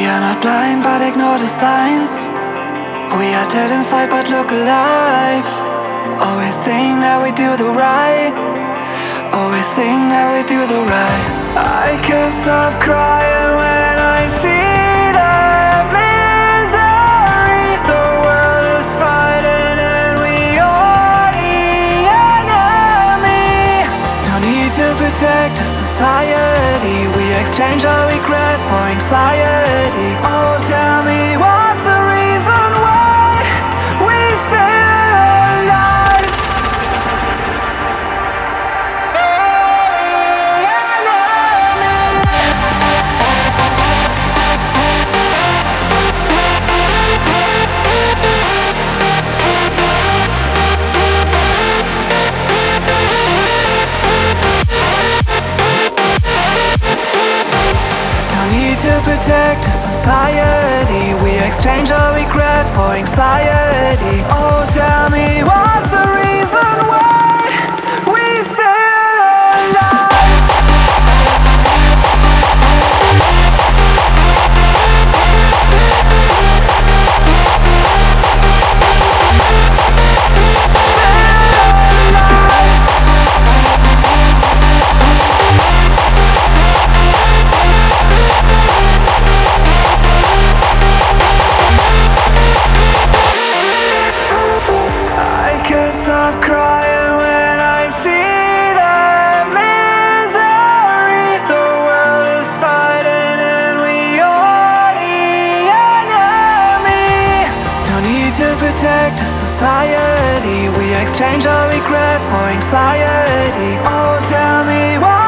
are not blind but ignore the signs. We are dead inside but look alive. Always think that we do the right. Always think that we do the right. I can't stop crying when I see the misery. The world is fighting and we are the enemy. No need to protect the society. We exchange our regrets for anxiety. Oh, tell me what's the reason why we still alive? To protect the society, we exchange our regrets for anxiety. Oh, tell me what's the reason why we still alive? Stop crying when I see the misery. The world is fighting and we are the enemy. No need to protect the society. We exchange our regrets for anxiety. Oh, tell me why